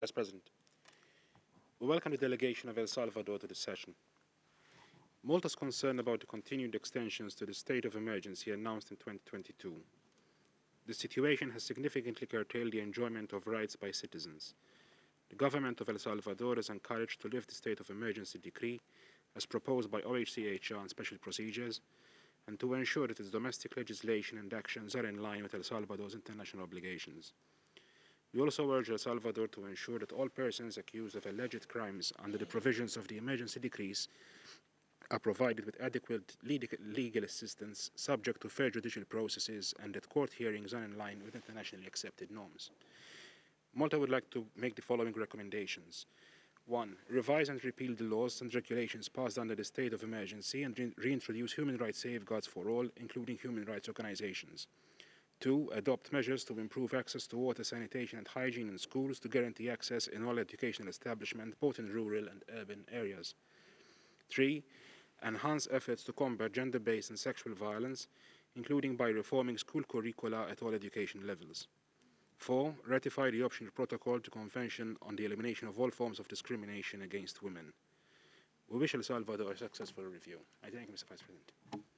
Vice President, we welcome the delegation of El Salvador to this session. Malta is concerned about the continued extensions to the state of emergency announced in 2022. The situation has significantly curtailed the enjoyment of rights by citizens. The government of El Salvador is encouraged to lift the state of emergency decree as proposed by OHCHR on special procedures and to ensure that its domestic legislation and actions are in line with El Salvador's international obligations. We also urge El Salvador to ensure that all persons accused of alleged crimes under the provisions of the emergency decrees are provided with adequate legal assistance subject to fair judicial processes and that court hearings are in line with internationally accepted norms. Malta would like to make the following recommendations. 1. Revise and repeal the laws and regulations passed under the state of emergency and reintroduce human rights safeguards for all, including human rights organizations. 2. Adopt measures to improve access to water, sanitation, and hygiene in schools to guarantee access in all educational establishments, both in rural and urban areas. 3. Enhance efforts to combat gender-based and sexual violence, including by reforming school curricula at all education levels. 4. Ratify the optional protocol to Convention on the Elimination of All Forms of Discrimination against Women. We wish El Salvador a successful review. I thank you, Mr. Vice President.